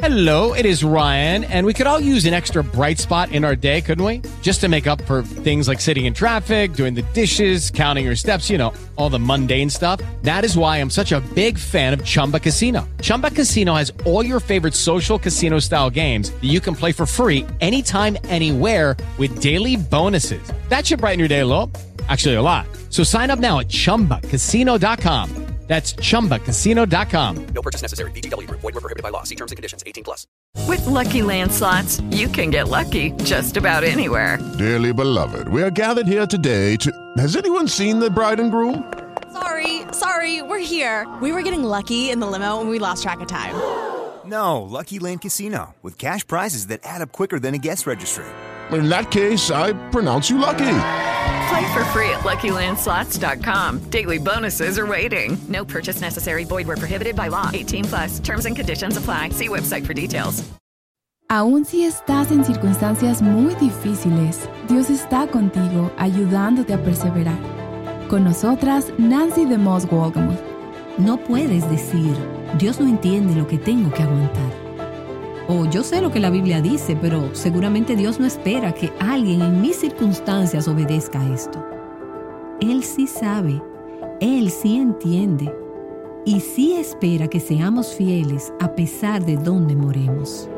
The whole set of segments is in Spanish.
Hello, it is Ryan, and we could all use an extra bright spot in our day, couldn't we? Just to make up for things like sitting in traffic, doing the dishes, counting your steps, you know, all the mundane stuff. That is why I'm such a big fan of Chumba Casino. Chumba Casino has all your favorite social casino-style games that you can play for free anytime, anywhere with daily bonuses. That should brighten your day a little. Actually, a lot. So sign up now at ChumbaCasino.com. That's ChumbaCasino.com. No purchase necessary. VGW Group. Void where prohibited by law. See terms and conditions. 18+. With Lucky Land Slots, you can get lucky just about anywhere. Dearly beloved, we are gathered here today to... Has anyone seen the bride and groom? Sorry, we're here. We were getting lucky in the limo and we lost track of time. No, Lucky Land Casino, with cash prizes that add up quicker than a guest registry. In that case, I pronounce you lucky. Play for free at LuckyLandSlots.com. Daily bonuses are waiting. No purchase necessary. Void where prohibited by law. 18+. Terms and conditions apply. See website for details. Aún si estás en circunstancias muy difíciles, Dios está contigo, ayudándote a perseverar. Con nosotras, Nancy DeMoss Wolgemuth. No puedes decir, Dios no entiende lo que tengo que aguantar. O yo sé lo que la Biblia dice, pero seguramente Dios no espera que alguien en mis circunstancias obedezca esto. Él sí sabe, Él sí entiende y sí espera que seamos fieles a pesar de donde moremos.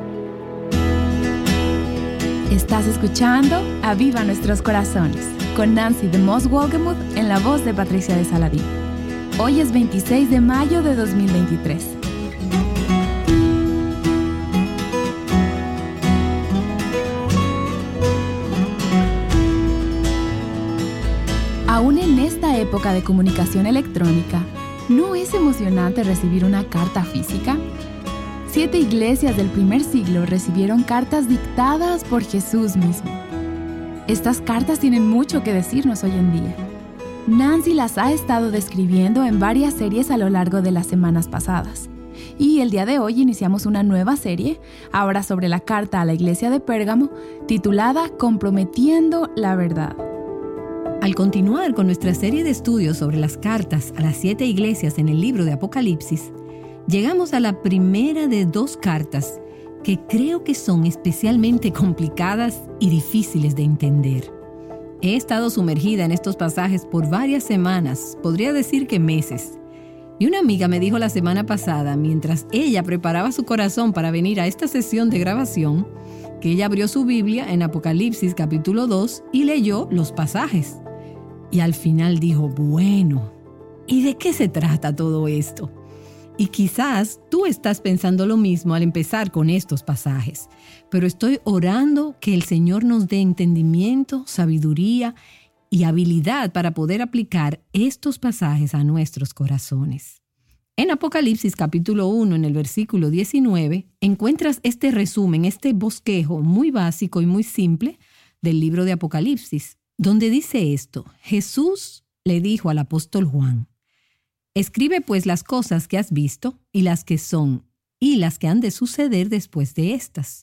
Estás escuchando Aviva Nuestros Corazones con Nancy DeMoss Wolgemuth en la voz de Patricia de Saladín. Hoy es 26 de mayo de 2023. Aún en esta época de comunicación electrónica, ¿no es emocionante recibir una carta física? 7 iglesias del primer siglo recibieron cartas dictadas por Jesús mismo. Estas cartas tienen mucho que decirnos hoy en día. Nancy las ha estado describiendo en varias series a lo largo de las semanas pasadas. Y el día de hoy iniciamos una nueva serie, ahora sobre la carta a la iglesia de Pérgamo, titulada Comprometiendo la Verdad. Al continuar con nuestra serie de estudios sobre las cartas a las 7 iglesias en el libro de Apocalipsis, llegamos a la primera de 2 cartas que creo que son especialmente complicadas y difíciles de entender. He estado sumergida en estos pasajes por varias semanas, podría decir que meses. Y una amiga me dijo la semana pasada, mientras ella preparaba su corazón para venir a esta sesión de grabación, que ella abrió su Biblia en Apocalipsis capítulo 2 y leyó los pasajes. Y al final dijo, bueno, ¿y de qué se trata todo esto? Y quizás tú estás pensando lo mismo al empezar con estos pasajes, pero estoy orando que el Señor nos dé entendimiento, sabiduría y habilidad para poder aplicar estos pasajes a nuestros corazones. En Apocalipsis capítulo 1, en el versículo 19, encuentras este resumen, este bosquejo muy básico y muy simple del libro de Apocalipsis, donde dice esto: Jesús le dijo al apóstol Juan, escribe pues las cosas que has visto y las que son y las que han de suceder después de estas.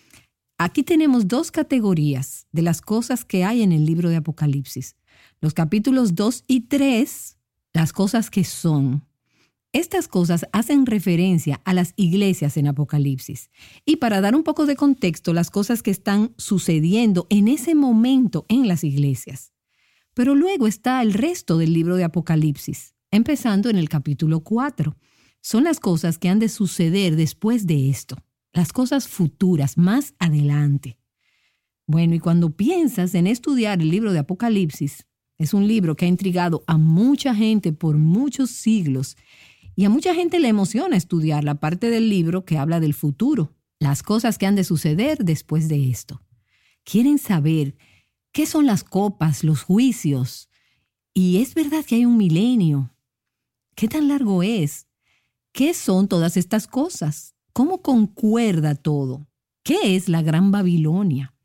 Aquí tenemos 2 categorías de las cosas que hay en el libro de Apocalipsis. Los capítulos 2 y 3, las cosas que son. Estas cosas hacen referencia a las iglesias en Apocalipsis. Y para dar un poco de contexto, las cosas que están sucediendo en ese momento en las iglesias. Pero luego está el resto del libro de Apocalipsis, empezando en el capítulo 4. Son las cosas que han de suceder después de esto, las cosas futuras, más adelante. Bueno, y cuando piensas en estudiar el libro de Apocalipsis, es un libro que ha intrigado a mucha gente por muchos siglos. Y a mucha gente le emociona estudiar la parte del libro que habla del futuro, las cosas que han de suceder después de esto. Quieren saber qué son las copas, los juicios. Y es verdad que hay un milenio. ¿Qué tan largo es? ¿Qué son todas estas cosas? ¿Cómo concuerda todo? ¿Qué es la Gran Babilonia?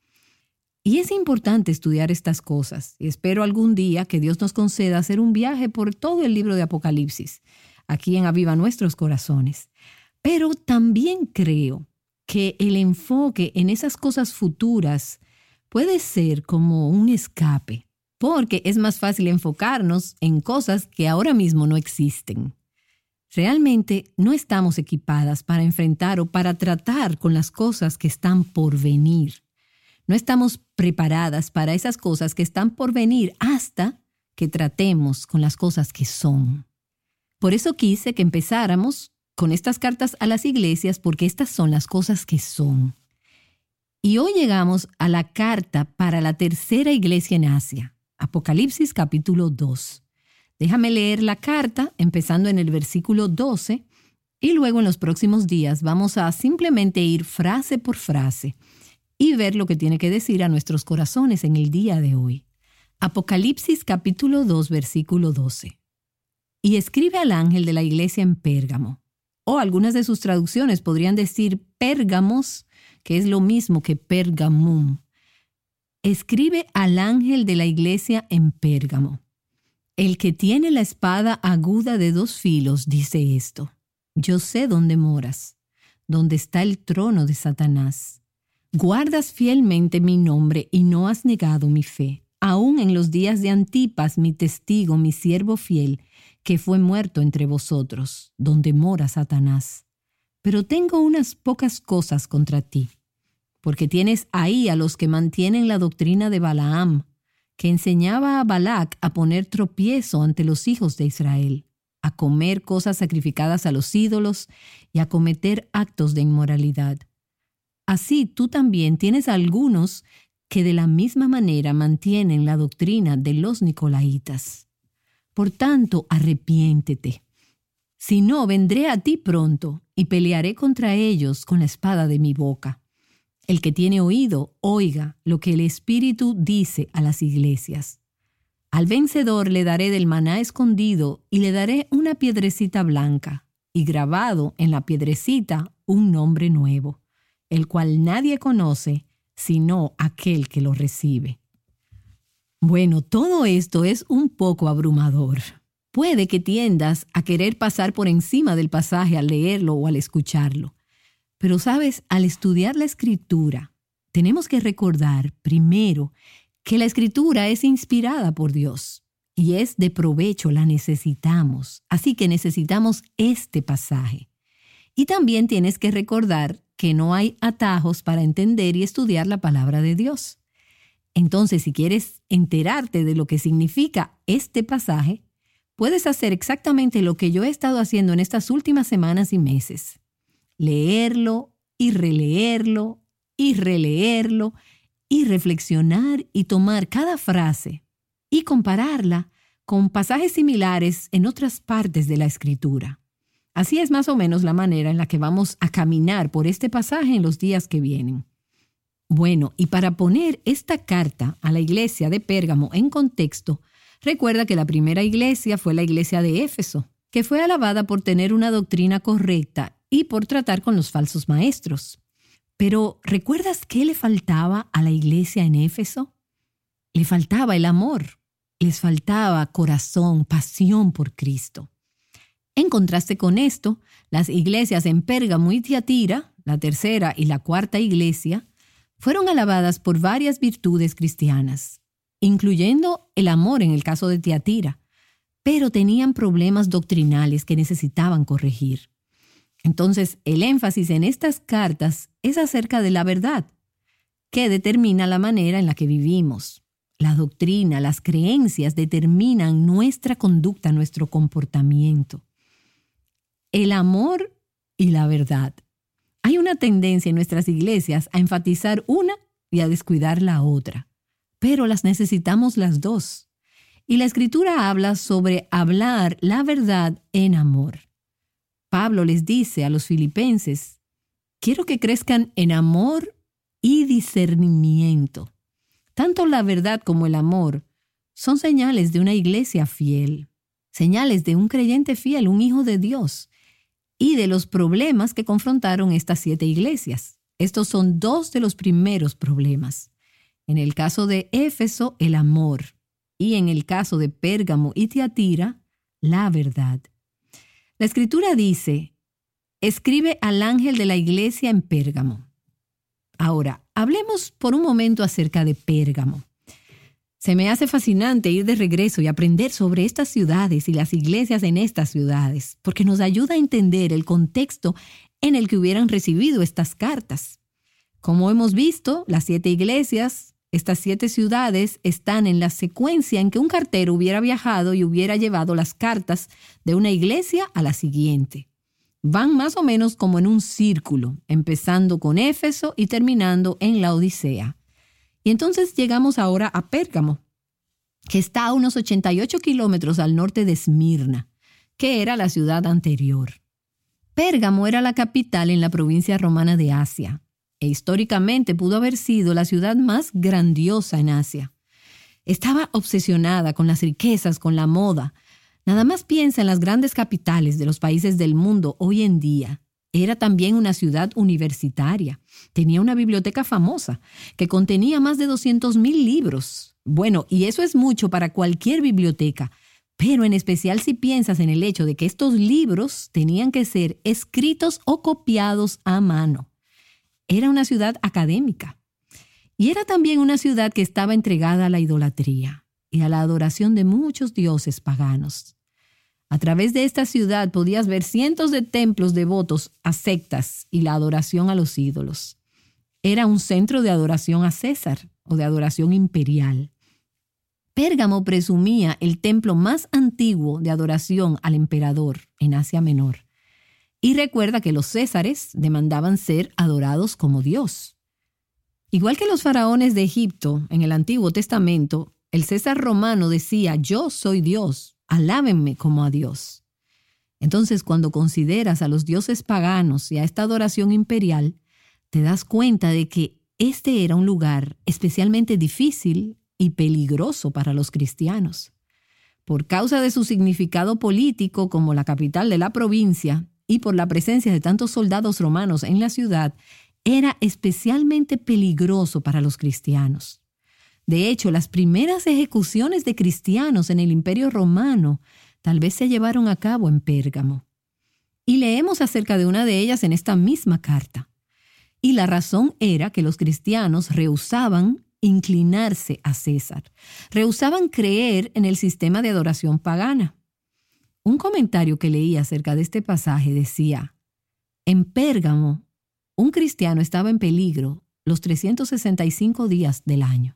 Y es importante estudiar estas cosas. Y espero algún día que Dios nos conceda hacer un viaje por todo el libro de Apocalipsis, aquí en Aviva Nuestros Corazones. Pero también creo que el enfoque en esas cosas futuras puede ser como un escape, porque es más fácil enfocarnos en cosas que ahora mismo no existen. Realmente no estamos equipadas para enfrentar o para tratar con las cosas que están por venir. No estamos preparadas para esas cosas que están por venir hasta que tratemos con las cosas que son. Por eso quise que empezáramos con estas cartas a las iglesias, porque estas son las cosas que son. Y hoy llegamos a la carta para la tercera iglesia en Asia, Apocalipsis capítulo 2. Déjame leer la carta empezando en el versículo 12 y luego en los próximos días vamos a simplemente ir frase por frase y ver lo que tiene que decir a nuestros corazones en el día de hoy. Apocalipsis capítulo 2 versículo 12. Y escribe al ángel de la iglesia en Pérgamo. O algunas de sus traducciones podrían decir Pérgamos, que es lo mismo que Pergamum. Escribe al ángel de la iglesia en Pérgamo. El que tiene la espada aguda de 2 filos dice esto: Yo sé dónde moras, dónde está el trono de Satanás. Guardas fielmente mi nombre y no has negado mi fe, aun en los días de Antipas, mi testigo, mi siervo fiel, que fue muerto entre vosotros, donde mora Satanás. Pero tengo unas pocas cosas contra ti, porque tienes ahí a los que mantienen la doctrina de Balaam, que enseñaba a Balac a poner tropiezo ante los hijos de Israel, a comer cosas sacrificadas a los ídolos y a cometer actos de inmoralidad. Así tú también tienes algunos que de la misma manera mantienen la doctrina de los nicolaitas. Por tanto, arrepiéntete. Si no, vendré a ti pronto y pelearé contra ellos con la espada de mi boca. El que tiene oído, oiga lo que el Espíritu dice a las iglesias. Al vencedor le daré del maná escondido y le daré una piedrecita blanca, y grabado en la piedrecita un nombre nuevo, el cual nadie conoce sino aquel que lo recibe. Bueno, todo esto es un poco abrumador. Puede que tiendas a querer pasar por encima del pasaje al leerlo o al escucharlo. Pero sabes, al estudiar la Escritura, tenemos que recordar primero que la Escritura es inspirada por Dios y es de provecho, la necesitamos. Así que necesitamos este pasaje. Y también tienes que recordar que no hay atajos para entender y estudiar la palabra de Dios. Entonces, si quieres enterarte de lo que significa este pasaje, puedes hacer exactamente lo que yo he estado haciendo en estas últimas semanas y meses. Leerlo y releerlo y releerlo y reflexionar y tomar cada frase y compararla con pasajes similares en otras partes de la Escritura. Así es más o menos la manera en la que vamos a caminar por este pasaje en los días que vienen. Bueno, y para poner esta carta a la iglesia de Pérgamo en contexto, recuerda que la primera iglesia fue la iglesia de Éfeso, que fue alabada por tener una doctrina correcta y por tratar con los falsos maestros. Pero, ¿recuerdas qué le faltaba a la iglesia en Éfeso? Le faltaba el amor, les faltaba corazón, pasión por Cristo. En contraste con esto, las iglesias en Pérgamo y Tiatira, la tercera y la cuarta iglesia, fueron alabadas por varias virtudes cristianas, incluyendo el amor en el caso de Tiatira, pero tenían problemas doctrinales que necesitaban corregir. Entonces, el énfasis en estas cartas es acerca de la verdad, que determina la manera en la que vivimos. La doctrina, las creencias determinan nuestra conducta, nuestro comportamiento. El amor y la verdad. Hay una tendencia en nuestras iglesias a enfatizar una y a descuidar la otra, pero las necesitamos las dos. Y la Escritura habla sobre hablar la verdad en amor. Pablo les dice a los filipenses: quiero que crezcan en amor y discernimiento. Tanto la verdad como el amor son señales de una iglesia fiel, señales de un creyente fiel, un hijo de Dios, y de los problemas que confrontaron estas 7 iglesias. Estos son 2 de los primeros problemas. En el caso de Éfeso, el amor, y en el caso de Pérgamo y Tiatira, la verdad. La Escritura dice: escribe al ángel de la iglesia en Pérgamo. Ahora, hablemos por un momento acerca de Pérgamo. Se me hace fascinante ir de regreso y aprender sobre estas ciudades y las iglesias en estas ciudades, porque nos ayuda a entender el contexto en el que hubieran recibido estas cartas. Como hemos visto, las 7 iglesias, estas 7 ciudades, están en la secuencia en que un cartero hubiera viajado y hubiera llevado las cartas de una iglesia a la siguiente. Van más o menos como en un círculo, empezando con Éfeso y terminando en la Odisea. Y entonces llegamos ahora a Pérgamo, que está a unos 88 kilómetros al norte de Esmirna, que era la ciudad anterior. Pérgamo era la capital en la provincia romana de Asia, e históricamente pudo haber sido la ciudad más grandiosa en Asia. Estaba obsesionada con las riquezas, con la moda. Nada más piensa en las grandes capitales de los países del mundo hoy en día. Era también una ciudad universitaria. Tenía una biblioteca famosa que contenía más de 200,000 libros. Bueno, y eso es mucho para cualquier biblioteca, pero en especial si piensas en el hecho de que estos libros tenían que ser escritos o copiados a mano. Era una ciudad académica. Y era también una ciudad que estaba entregada a la idolatría y a la adoración de muchos dioses paganos. A través de esta ciudad podías ver cientos de templos devotos a sectas y la adoración a los ídolos. Era un centro de adoración a César o de adoración imperial. Pérgamo presumía el templo más antiguo de adoración al emperador en Asia Menor. Y recuerda que los césares demandaban ser adorados como Dios. Igual que los faraones de Egipto en el Antiguo Testamento, el César romano decía: yo soy Dios. Alábenme como a Dios. Entonces, cuando consideras a los dioses paganos y a esta adoración imperial, te das cuenta de que este era un lugar especialmente difícil y peligroso para los cristianos. Por causa de su significado político como la capital de la provincia y por la presencia de tantos soldados romanos en la ciudad, era especialmente peligroso para los cristianos. De hecho, las primeras ejecuciones de cristianos en el Imperio Romano tal vez se llevaron a cabo en Pérgamo. Y leemos acerca de una de ellas en esta misma carta. Y la razón era que los cristianos rehusaban inclinarse a César. Rehusaban creer en el sistema de adoración pagana. Un comentario que leí acerca de este pasaje decía: en Pérgamo, un cristiano estaba en peligro los 365 días del año.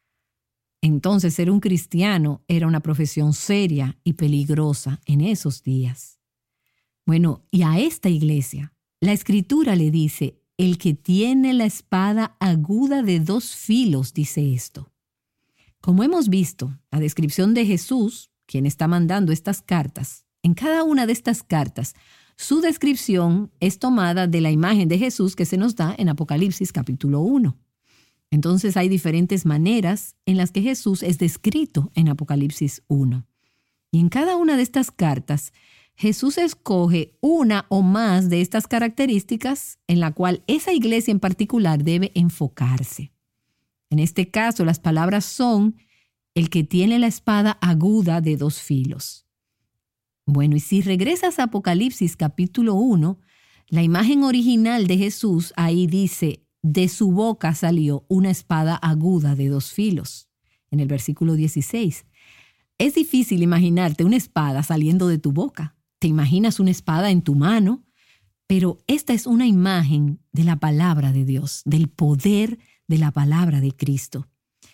Entonces, ser un cristiano era una profesión seria y peligrosa en esos días. Bueno, y a esta iglesia, la Escritura le dice: el que tiene la espada aguda de 2 filos, dice esto. Como hemos visto, la descripción de Jesús, quien está mandando estas cartas, en cada una de estas cartas, su descripción es tomada de la imagen de Jesús que se nos da en Apocalipsis capítulo 1. Entonces hay diferentes maneras en las que Jesús es descrito en Apocalipsis 1. Y en cada una de estas cartas, Jesús escoge una o más de estas características en la cual esa iglesia en particular debe enfocarse. En este caso, las palabras son: el que tiene la espada aguda de 2 filos. Bueno, y si regresas a Apocalipsis capítulo 1, la imagen original de Jesús ahí dice: de su boca salió una espada aguda de 2 filos. En el versículo 16. Es difícil imaginarte una espada saliendo de tu boca. Te imaginas una espada en tu mano, pero esta es una imagen de la palabra de Dios, del poder de la palabra de Cristo.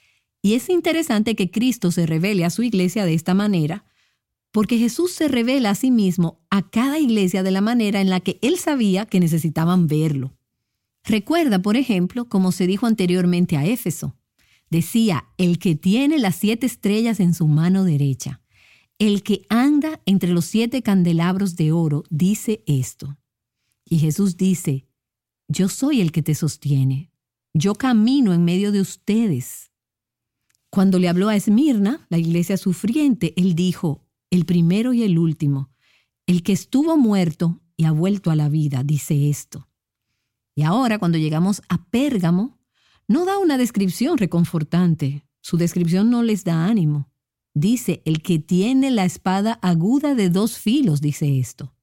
Y es interesante que Cristo se revele a su iglesia de esta manera, porque Jesús se revela a sí mismo a cada iglesia de la manera en la que Él sabía que necesitaban verlo. Recuerda, por ejemplo, como se dijo anteriormente a Éfeso. Decía: el que tiene las 7 estrellas en su mano derecha, el que anda entre los 7 candelabros de oro, dice esto. Y Jesús dice: yo soy el que te sostiene. Yo camino en medio de ustedes. Cuando le habló a Esmirna, la iglesia sufriente, Él dijo: el primero y el último, el que estuvo muerto y ha vuelto a la vida, dice esto. Y ahora, cuando llegamos a Pérgamo, no da una descripción reconfortante. Su descripción no les da ánimo. Dice: el que tiene la espada aguda de 2 filos, dice esto.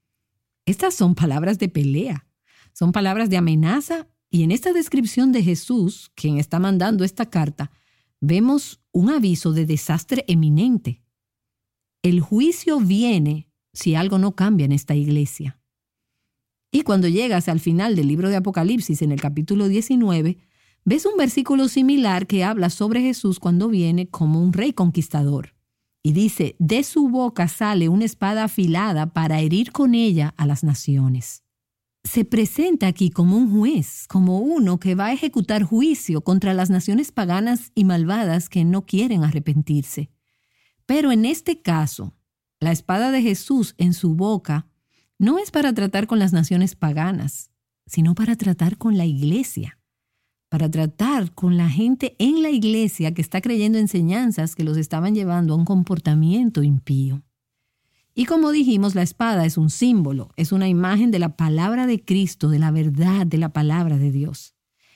Estas son palabras de pelea, son palabras de amenaza, y en esta descripción de Jesús, quien está mandando esta carta, vemos un aviso de desastre eminente. El juicio viene si algo no cambia en esta iglesia. Y cuando llegas al final del libro de Apocalipsis, en el capítulo 19, ves un versículo similar que habla sobre Jesús cuando viene como un rey conquistador. Y dice, de su boca sale una espada afilada para herir con ella a las naciones. Se presenta aquí como un juez, como uno que va a ejecutar juicio contra las naciones paganas y malvadas que no quieren arrepentirse. Pero en este caso, la espada de Jesús en su boca no es para tratar con las naciones paganas, sino para tratar con la iglesia, para tratar con la gente en la iglesia que está creyendo enseñanzas que los estaban llevando a un comportamiento impío. Y como dijimos, la espada es un símbolo, es una imagen de la palabra de Cristo, de la verdad de la palabra de Dios.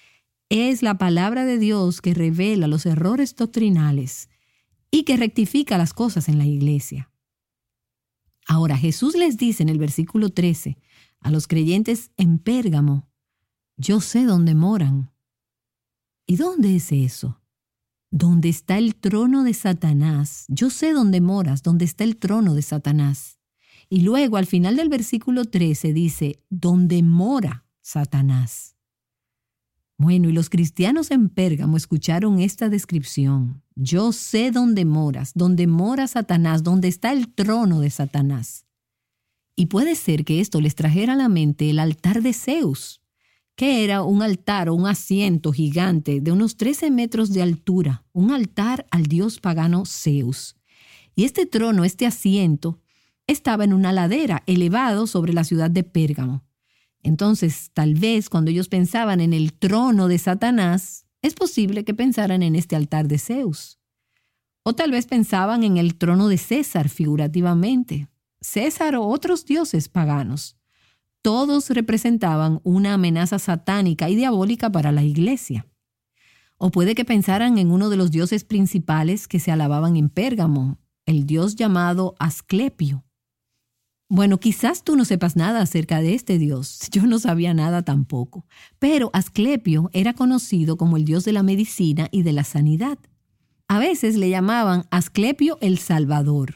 Es la palabra de Dios que revela los errores doctrinales y que rectifica las cosas en la iglesia. Ahora, Jesús les dice en el versículo 13 a los creyentes en Pérgamo, yo sé dónde moran. ¿Y dónde es eso? Donde está el trono de Satanás. Yo sé dónde moras, donde está el trono de Satanás. Y luego al final del versículo 13 dice, donde mora Satanás. Bueno, y los cristianos en Pérgamo escucharon esta descripción. Yo sé dónde moras, donde mora Satanás, donde está el trono de Satanás. Y puede ser que esto les trajera a la mente el altar de Zeus, que era un altar o un asiento gigante de unos 13 metros de altura, un altar al dios pagano Zeus. Y este trono, este asiento, estaba en una ladera elevado sobre la ciudad de Pérgamo. Entonces, tal vez cuando ellos pensaban en el trono de Satanás, es posible que pensaran en este altar de Zeus. O tal vez pensaban en el trono de César figurativamente. César o otros dioses paganos. Todos representaban una amenaza satánica y diabólica para la iglesia. O puede que pensaran en uno de los dioses principales que se alababan en Pérgamo, el dios llamado Asclepio. Bueno, quizás tú no sepas nada acerca de este dios. Yo no sabía nada tampoco. Pero Asclepio era conocido como el dios de la medicina y de la sanidad. A veces le llamaban Asclepio el Salvador.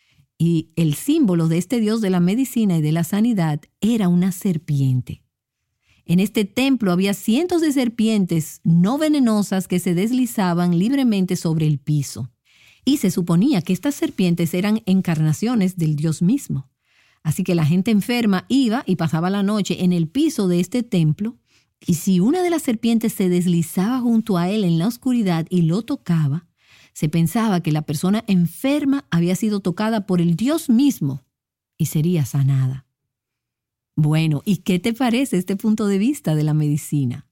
Y el símbolo de este dios de la medicina y de la sanidad era una serpiente. En este templo había cientos de serpientes no venenosas que se deslizaban libremente sobre el piso. Y se suponía que estas serpientes eran encarnaciones del dios mismo. Así que la gente enferma iba y pasaba la noche en el piso de este templo, y si una de las serpientes se deslizaba junto a él en la oscuridad y lo tocaba, se pensaba que la persona enferma había sido tocada por el Dios mismo y sería sanada. Bueno, ¿y qué te parece este punto de vista de la medicina?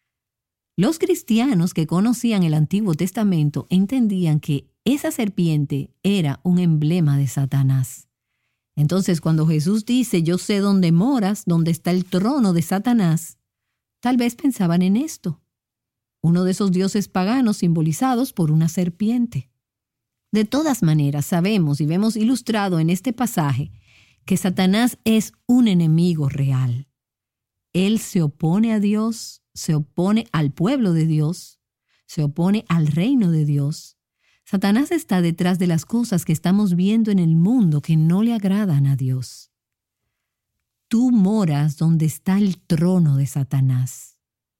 Los cristianos que conocían el Antiguo Testamento entendían que esa serpiente era un emblema de Satanás. Entonces, cuando Jesús dice, yo sé dónde moras, dónde está el trono de Satanás, tal vez pensaban en esto. Uno de esos dioses paganos simbolizados por una serpiente. De todas maneras, sabemos y vemos ilustrado en este pasaje que Satanás es un enemigo real. Él se opone a Dios, se opone al pueblo de Dios, se opone al reino de Dios. Satanás está detrás de las cosas que estamos viendo en el mundo que no le agradan a Dios. Tú moras donde está el trono de Satanás.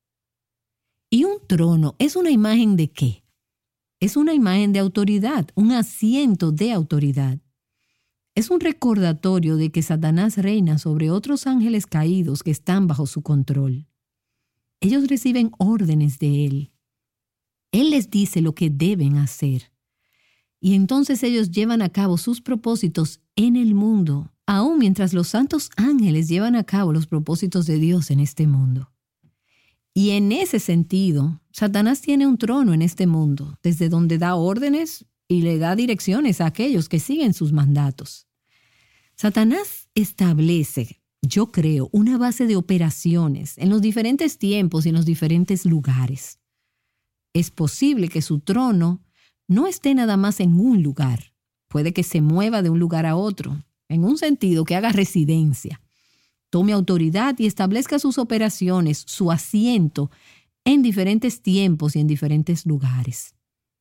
¿Y un trono es una imagen de qué? Es una imagen de autoridad, un asiento de autoridad. Es un recordatorio de que Satanás reina sobre otros ángeles caídos que están bajo su control. Ellos reciben órdenes de él. Él les dice lo que deben hacer. Y entonces ellos llevan a cabo sus propósitos en el mundo, aun mientras los santos ángeles llevan a cabo los propósitos de Dios en este mundo. Y en ese sentido, Satanás tiene un trono en este mundo, desde donde da órdenes y le da direcciones a aquellos que siguen sus mandatos. Satanás establece, yo creo, una base de operaciones en los diferentes tiempos y en los diferentes lugares. Es posible que su trono no esté nada más en un lugar. Puede que se mueva de un lugar a otro, en un sentido que haga residencia. Tome autoridad y establezca sus operaciones, su asiento, en diferentes tiempos y en diferentes lugares.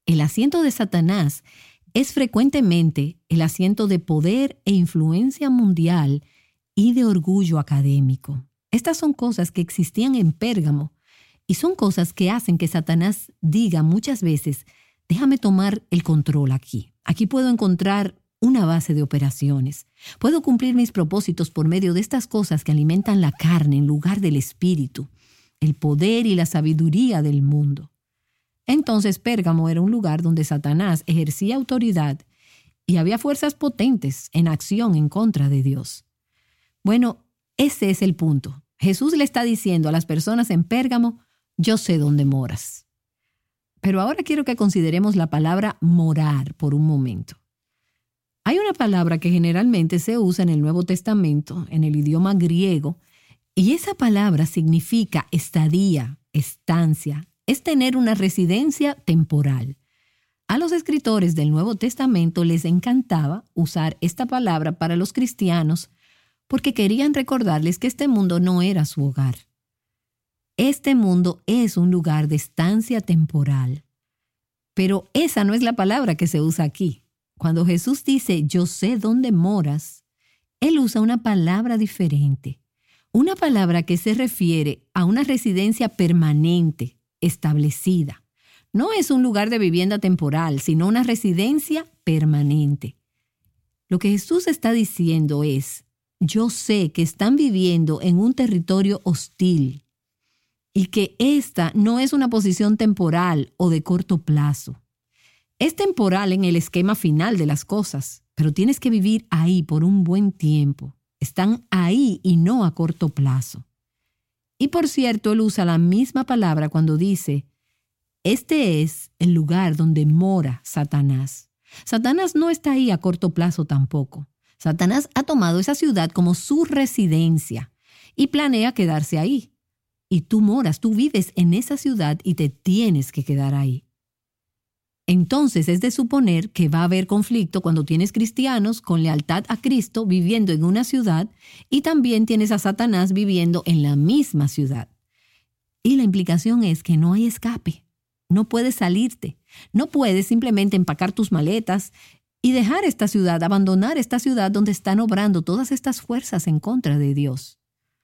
El asiento de Satanás es frecuentemente el asiento de poder e influencia mundial y de orgullo académico. Estas son cosas que existían en Pérgamo y son cosas que hacen que Satanás diga muchas veces, déjame tomar el control aquí. Aquí puedo encontrar una base de operaciones. Puedo cumplir mis propósitos por medio de estas cosas que alimentan la carne en lugar del espíritu, el poder y la sabiduría del mundo. Entonces Pérgamo era un lugar donde Satanás ejercía autoridad y había fuerzas potentes en acción en contra de Dios. Bueno, ese es el punto. Jesús le está diciendo a las personas en Pérgamo, yo sé dónde moras. Pero ahora quiero que consideremos la palabra morar por un momento. Hay una palabra que generalmente se usa en el Nuevo Testamento, en el idioma griego, y esa palabra significa estadía, estancia, es tener una residencia temporal. A los escritores del Nuevo Testamento les encantaba usar esta palabra para los cristianos porque querían recordarles que este mundo no era su hogar. Este mundo es un lugar de estancia temporal. Pero esa no es la palabra que se usa aquí. Cuando Jesús dice, yo sé dónde moras, Él usa una palabra diferente. Una palabra que se refiere a una residencia permanente, establecida. No es un lugar de vivienda temporal, sino una residencia permanente. Lo que Jesús está diciendo es, yo sé que están viviendo en un territorio hostil y que esta no es una posición temporal o de corto plazo. Es temporal en el esquema final de las cosas, pero tienes que vivir ahí por un buen tiempo. Están ahí y no a corto plazo. Y por cierto, él usa la misma palabra cuando dice, este es el lugar donde mora Satanás. Satanás no está ahí a corto plazo tampoco. Satanás ha tomado esa ciudad como su residencia y planea quedarse ahí. Y tú moras, tú vives en esa ciudad y te tienes que quedar ahí. Entonces es de suponer que va a haber conflicto cuando tienes cristianos con lealtad a Cristo viviendo en una ciudad y también tienes a Satanás viviendo en la misma ciudad. Y la implicación es que no hay escape. No puedes salirte. No puedes simplemente empacar tus maletas y dejar esta ciudad, abandonar esta ciudad donde están obrando todas estas fuerzas en contra de Dios.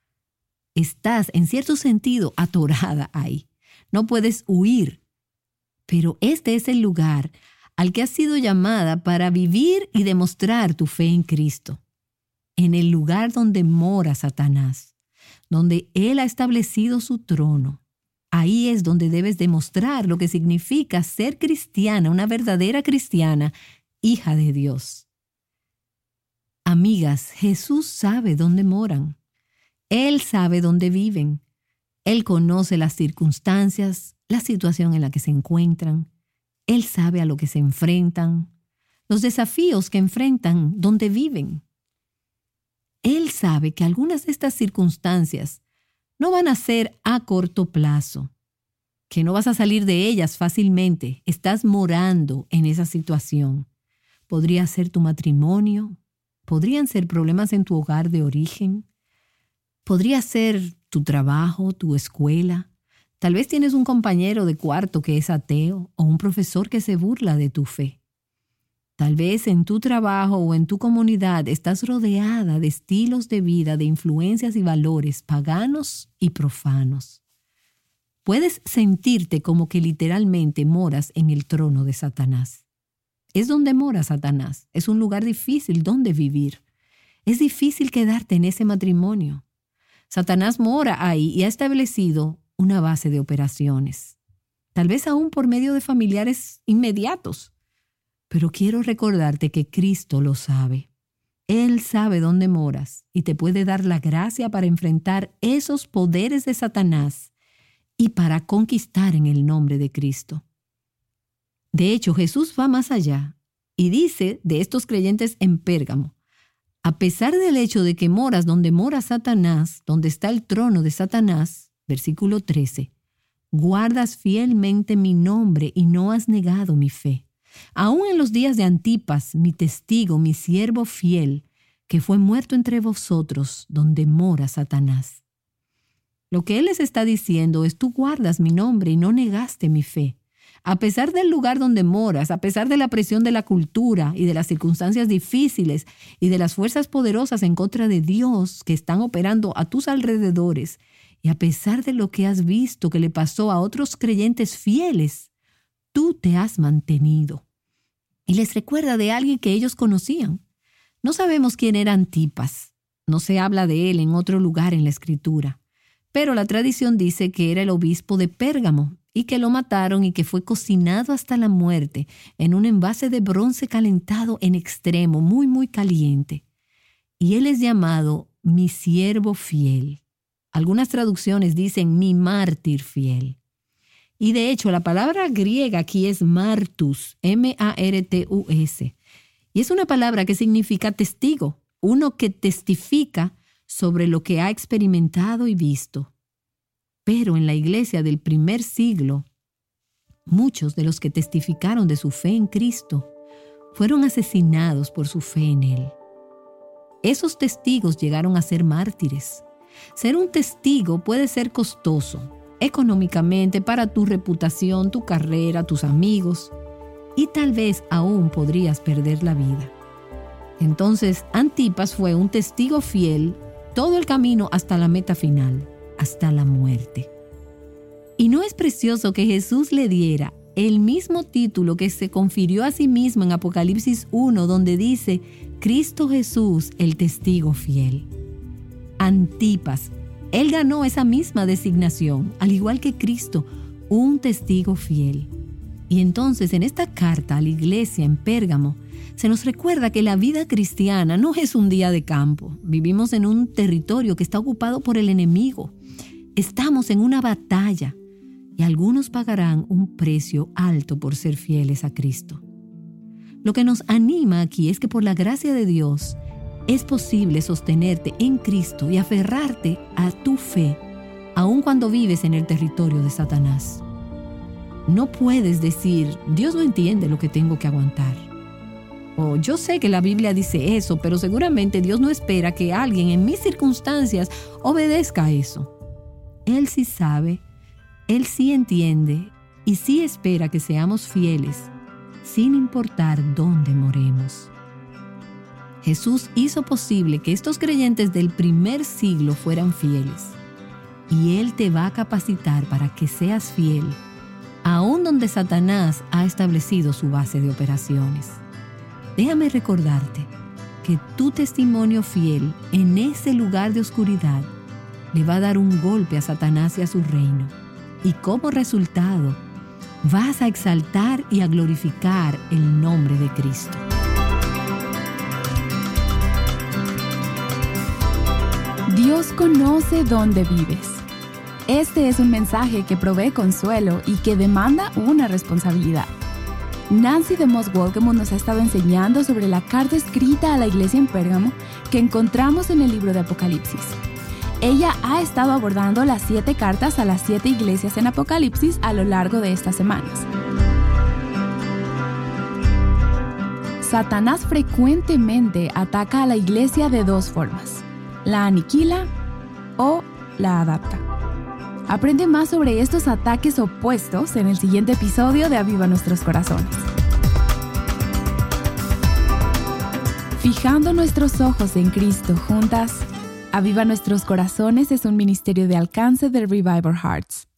Estás, en cierto sentido, atorada ahí. No puedes huir. Pero este es el lugar al que has sido llamada para vivir y demostrar tu fe en Cristo. En el lugar donde mora Satanás, donde Él ha establecido su trono. Ahí es donde debes demostrar lo que significa ser cristiana, una verdadera cristiana, hija de Dios. Amigas, Jesús sabe dónde moran. Él sabe dónde viven. Él conoce las circunstancias, la situación en la que se encuentran. Él sabe a lo que se enfrentan, los desafíos que enfrentan donde viven. Él sabe que algunas de estas circunstancias no van a ser a corto plazo, que no vas a salir de ellas fácilmente. Estás morando en esa situación. Podría ser tu matrimonio, podrían ser problemas en tu hogar de origen, podría ser tu trabajo, tu escuela. Tal vez tienes un compañero de cuarto que es ateo o un profesor que se burla de tu fe. Tal vez en tu trabajo o en tu comunidad estás rodeada de estilos de vida, de influencias y valores paganos y profanos. Puedes sentirte como que literalmente moras en el trono de Satanás. Es donde mora Satanás. Es un lugar difícil donde vivir. Es difícil quedarte en ese matrimonio. Satanás mora ahí y ha establecido una base de operaciones. Tal vez aún por medio de familiares inmediatos. Pero quiero recordarte que Cristo lo sabe. Él sabe dónde moras y te puede dar la gracia para enfrentar esos poderes de Satanás y para conquistar en el nombre de Cristo. De hecho, Jesús va más allá y dice de estos creyentes en Pérgamo, a pesar del hecho de que moras donde mora Satanás, donde está el trono de Satanás, versículo 13, guardas fielmente mi nombre y no has negado mi fe. Aún en los días de Antipas, mi testigo, mi siervo fiel, que fue muerto entre vosotros, donde mora Satanás. Lo que él les está diciendo es, tú guardas mi nombre y no negaste mi fe. A pesar del lugar donde moras, a pesar de la presión de la cultura y de las circunstancias difíciles y de las fuerzas poderosas en contra de Dios que están operando a tus alrededores, y a pesar de lo que has visto que le pasó a otros creyentes fieles, tú te has mantenido. Y les recuerda de alguien que ellos conocían. No sabemos quién era Antipas. No se habla de él en otro lugar en la Escritura. Pero la tradición dice que era el obispo de Pérgamo y que lo mataron y que fue cocinado hasta la muerte en un envase de bronce calentado en extremo, muy, muy caliente. Y él es llamado mi siervo fiel. Algunas traducciones dicen mi mártir fiel. Y de hecho, la palabra griega aquí es martus, M-A-R-T-U-S. Y es una palabra que significa testigo, uno que testifica sobre lo que ha experimentado y visto. Pero en la iglesia del primer siglo, muchos de los que testificaron de su fe en Cristo fueron asesinados por su fe en Él. Esos testigos llegaron a ser mártires. Ser un testigo puede ser costoso, económicamente, para tu reputación, tu carrera, tus amigos, y tal vez aún podrías perder la vida. Entonces, Antipas fue un testigo fiel todo el camino hasta la meta final, hasta la muerte. ¿Y no es precioso que Jesús le diera el mismo título que se confirió a sí mismo en Apocalipsis 1, donde dice, Cristo Jesús, el testigo fiel? Antipas, él ganó esa misma designación, al igual que Cristo, un testigo fiel. Y entonces, en esta carta a la iglesia en Pérgamo, se nos recuerda que la vida cristiana no es un día de campo. Vivimos en un territorio que está ocupado por el enemigo. Estamos en una batalla y algunos pagarán un precio alto por ser fieles a Cristo. Lo que nos anima aquí es que por la gracia de Dios es posible sostenerte en Cristo y aferrarte a tu fe, aun cuando vives en el territorio de Satanás. No puedes decir, Dios no entiende lo que tengo que aguantar. O yo sé que la Biblia dice eso, pero seguramente Dios no espera que alguien en mis circunstancias obedezca a eso. Él sí sabe, Él sí entiende y sí espera que seamos fieles, sin importar dónde moremos. Jesús hizo posible que estos creyentes del primer siglo fueran fieles. Y Él te va a capacitar para que seas fiel, aun donde Satanás ha establecido su base de operaciones. Déjame recordarte que tu testimonio fiel en ese lugar de oscuridad le va a dar un golpe a Satanás y a su reino. Y como resultado, vas a exaltar y a glorificar el nombre de Cristo. Dios conoce dónde vives. Este es un mensaje que provee consuelo y que demanda una responsabilidad. Nancy DeMoss Wolgemuth nos ha estado enseñando sobre la carta escrita a la iglesia en Pérgamo que encontramos en el libro de Apocalipsis. Ella ha estado abordando las 7 cartas a las 7 iglesias en Apocalipsis a lo largo de estas semanas. Satanás frecuentemente ataca a la iglesia de 2 formas: la aniquila o la adapta. Aprende más sobre estos ataques opuestos en el siguiente episodio de Aviva Nuestros Corazones. Fijando nuestros ojos en Cristo juntas, Aviva Nuestros Corazones es un ministerio de alcance de Revival Hearts.